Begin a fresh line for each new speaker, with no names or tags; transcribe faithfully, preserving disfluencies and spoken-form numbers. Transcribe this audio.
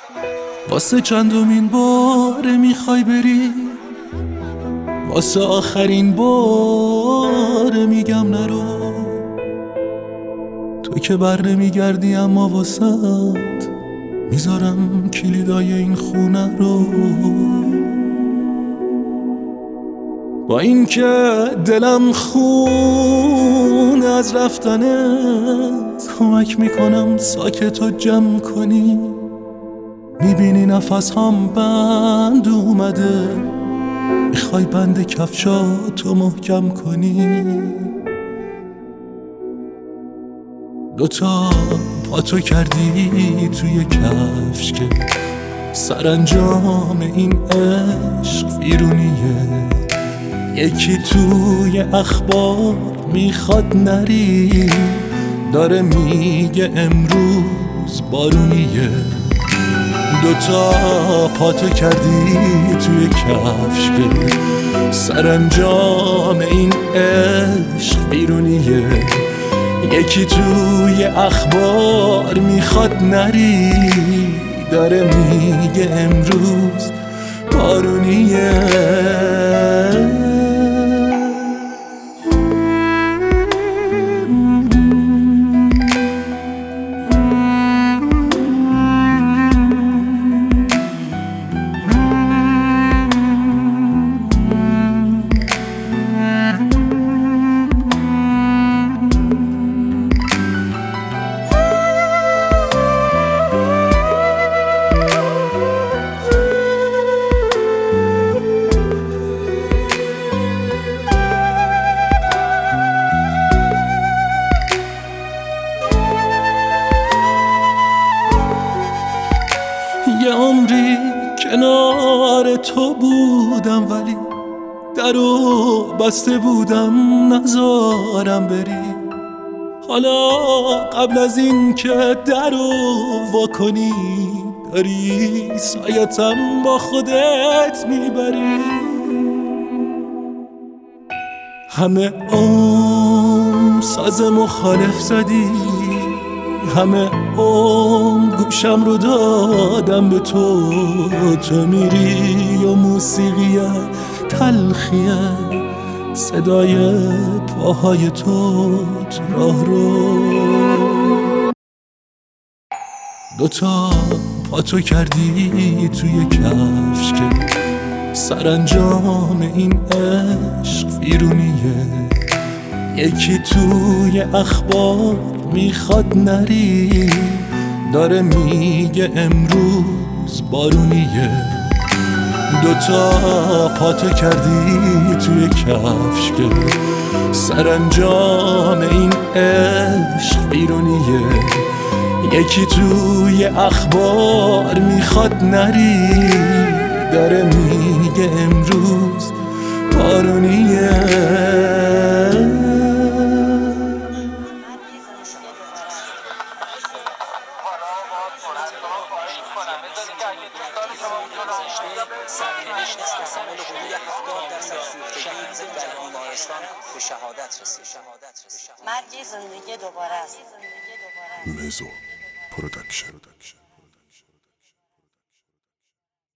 واسه چندمین بار میخوای بری، واسه آخرین بار میگم نرو. تو که بر نمیگردی اما واسط میذارم کلیدای این خونه رو. با این که دلم خون از رفتنت، کمک میکنم ساکت و جمع کنی. میبینی نفس هم بند اومده، میخوای بند کفشاتو محکم کنی. دوتا پاتو کردی توی کفش که سرانجام این عشق ویرونیه. یکی توی اخبار میخواد نری، داره میگه امروز بارونیه. دوتا پاتو کردی توی کفش که سرانجام این عشق بیرونیه. یکی توی اخبار میخواد نری، داره میگه امروز بارونیه. یه عمری کنار تو بودم، ولی درو بسته بودم نذارم بری. حالا قبل از این که درو وا کنی، داری سایتم با خودت میبری. همه عمر ساز مخالف زدی، همه عمر گوشم رو دادم به تو. تو میری و موسیقی تلخیه، صدای پاهای تو راه رو. دوتا پاتو کردی توی کفش که سرانجام این عشق ویرونیه. یکی توی اخبار میخواد نری، داره میگه امروز بارونیه. دوتا پاتو کردی توی کفش که سرانجام این عشق بیرونیه. یکی توی اخبار میخواد نری، داره میگه امروز بارونیه.
مرگ زندگی دوباره است.
مزو پروداکشن.